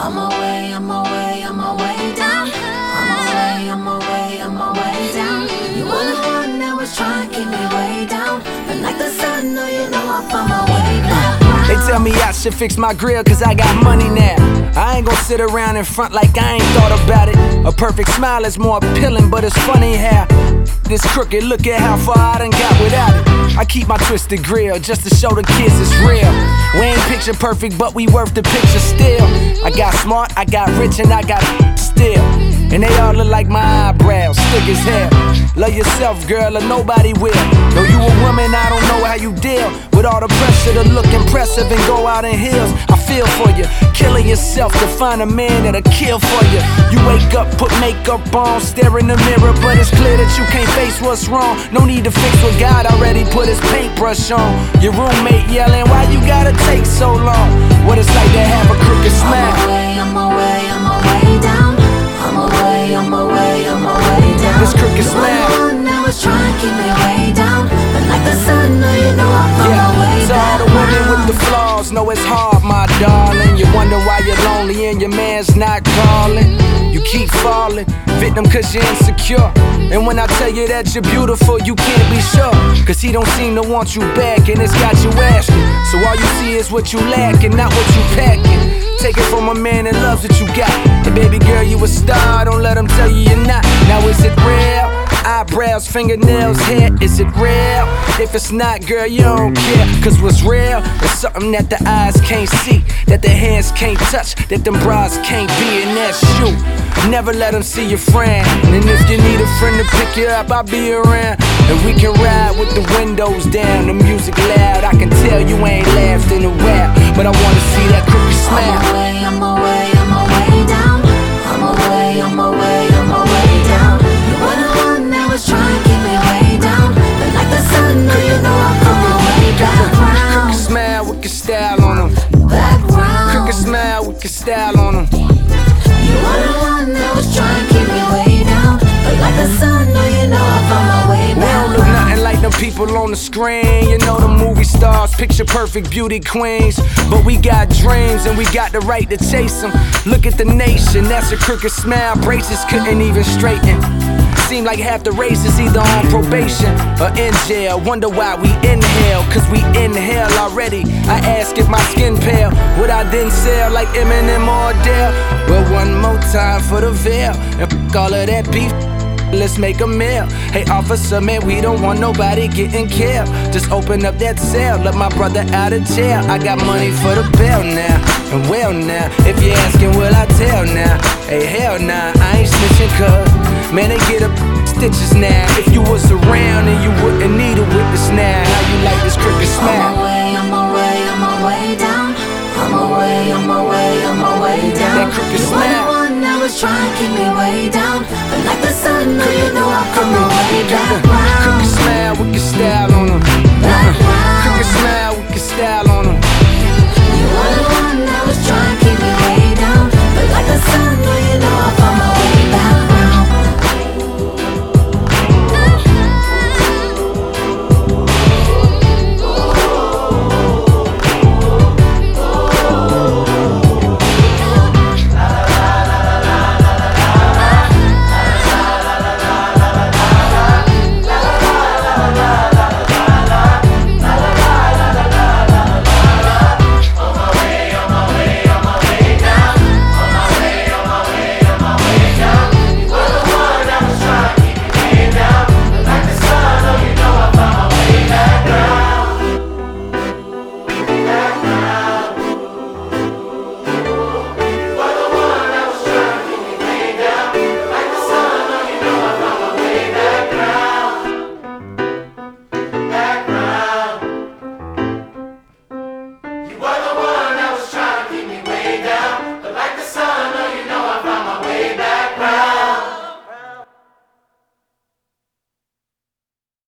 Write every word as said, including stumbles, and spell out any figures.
On my way, on my way, on my way down. On my way, on my way, on my way down. You were the one that was trying to keep me way down, but like the sun, no, you know I'm on my way down. They tell me I should fix my grill cause I got money now. I ain't gon' sit around in front like I ain't thought about it. A perfect smile is more appealing, but it's funny how this crooked, look at how far I done got without it. I keep my twisted grill just to show the kids it's real. We ain't picture perfect, but we worth the picture still. I got smart, I got rich, and I got still. And they all look like my eyebrows, thick as hell. Love yourself, girl, or nobody will. Though you a woman, I don't know how you deal with all the pressure to look impressive and go out in heels. I feel for you, killing yourself to find a man that'll kill for you. You wake up, put makeup on, stare in the mirror, but it's clear that you can't face what's wrong. No need to fix what God already put his paintbrush on. Your roommate yelling, why you gotta take so long? What it's like to have a crooked smile. On my way, on my way, on my way down. On my way, on my way, on my way down. This crooked smile. You were the one that was trying to keep me way down, but like the sun, no, you know I'm on Yeah, my way to down. all the women with the flaws, know it's hard, my darling. You wonder why you're lonely and your man's not calling. You keep falling, victim cause you're insecure. And when I tell you that you're beautiful, you can't be sure, cause he don't seem to want you back, and it's got you asking. So all you see is what you lack and not what you packing. Take it from a man that loves what you got. And baby girl, you a star, don't let him tell you you're not. Now is it real? Eyebrows, fingernails, hair, is it real? If it's not, girl, you don't care. Cause what's real is something that the eyes can't see, that the hands can't touch, that them bras can't be, and that's you. Never let them see your friend. And if you need a friend to pick you up, I'll be around. And we can ride with the windows down, the music loud. I can tell you ain't laughed in a while, but I wanna see that crooked smile. On my way, on my way down. On my way, on my way, on my way down. You were the one that was trying to keep me way down, but like the sun, no, you know I'm on my way down. Crooked smile with your style on them. Background. Crooked smile with your style on them. You were the one that was trying to keep me way down, but like the sun, no, you know I'm on my way We down. don't look nothing like them people on the screen. You know the movie stars, picture perfect beauty queens. But we got dreams and we got the right to chase them. Look at the nation, that's a crooked smile. Braces couldn't even straighten. Seem like half the race is either on probation or in jail. Wonder why we inhale, cause we inhale already. I ask if my skin pale, would I then sell like Eminem or Adele? Well, one more time for the veil, and f*** all of that beef, let's make a meal. Hey officer, man, we don't want nobody getting killed. Just open up that cell, let my brother out of jail. I got money for the bail now, and well now, if you're asking will I tell now? Hey hell nah, I ain't snitching cuz, man they get up stitches now. If you was around and you wouldn't need a witness now. How you like this crooked On smile? my way, on my way, on my way down. On my way, on my way, on my way down. That crooked You were smile. the one that was trying to keep me way down, but like the sun, no, you know I'm on my way down. Crooked smile with your style on them. Background. Crooked smile with your style on them.